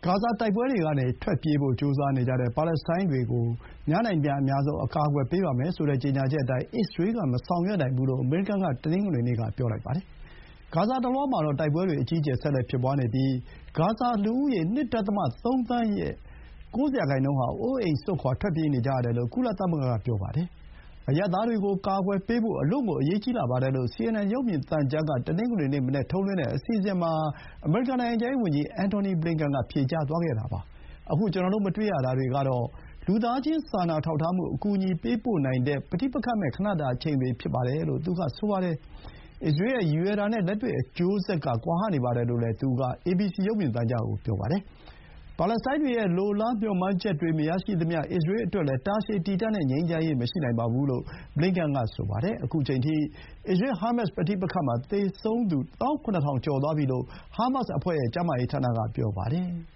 ဂါဇာတိုက်ပွဲတွေကနေထွက်ပြေးဖို့ကြိုးစားနေကြတဲ့ပါလက်စတိုင်းတွေကိုများနိုင်သမျှအများဆုံးအကာအကွယ်ပေးပါမယ်ဆိုတဲ့ကြေညာချက်အတိုင်းအစ္စရေးကမဆောင်ရွက်နိုင်ဘူးလို့အမေရိကန်ကတနင်္ဂနွေနေ့ကပြောလိုက်ပါတယ်။ဂါဇာတလွှားမှာတော့တိုက်ပွဲတွေအကြီးအကျယ်ဆက်လက်ဖြစ်ပွားနေပြီးဂါဇာလူဦးရေ ၂.၃ သန်းရဲ့ ၉% ဟာအိုးအိမ်စွန့်ခွါထွက်ပြေးနေကြရတယ်လို့ကုလသမဂ္ဂကပြောပါတယ်။အရပ်သားတွေကိုကာကွယ်ပေးဖို့အလွန်ကိုအရေးကြီးလာပါတယ်လို့ CNN ရုပ်မြင်သံကြားကတနင်္ဂနွေနေ့မနက်ထုတ်လွှင့်တဲ့အစီအစဥ်မှာအမေရိကန်နိုင်ငံခြားရေးဝန်ကြီး Antony Blinken ကဖြေကြားသွားခဲ့တာပါ။ အခုကျွန်တော်တို့မတွေ့ရတာတွေကတော့လူသားချင်းစာနာထောက်ထားမှုအကူအညီပေးပို့နိုင်တဲ့ပဋိပက္ခမဲ့ခဏတာအချိန်တွေဖြစ်ပါတယ်လို့သူကဆိုပါတယ်။အစ္စရေးရဲ့ရည်ရွယ်တာနဲ့လက်တွေ့အကျိုးဆက်ကကွာဟနေပါတယ်လို့လည်းသူက ABC ရုပ်မြင်သံကြားကိုပြောပါတယ်။ပါလက်စတိုင်းတွေရဲ့လိုလားမျှော်မှန်းချက်တွေမရရှိသမျှအစ္စရေးအတွက်လည်းတာရှည်တည်တံ့တဲ့ငြိမ်းချမ်းရေးမရှိနိုင်ပါဘူးလို့ Blinken ကဆိုပါတယ်။ခုချိန်ထိအစ္စရေး-ဟာမတ်စ်ပဋိပက္ခမှာသေဆုံးသူ ၁၇,၀၀၀ ကျော်သွားပြီလို့ဟာမတ်စ်အဖွဲ့ရဲ့ကျန်းမာရေးဌာနကပြောပါတယ်။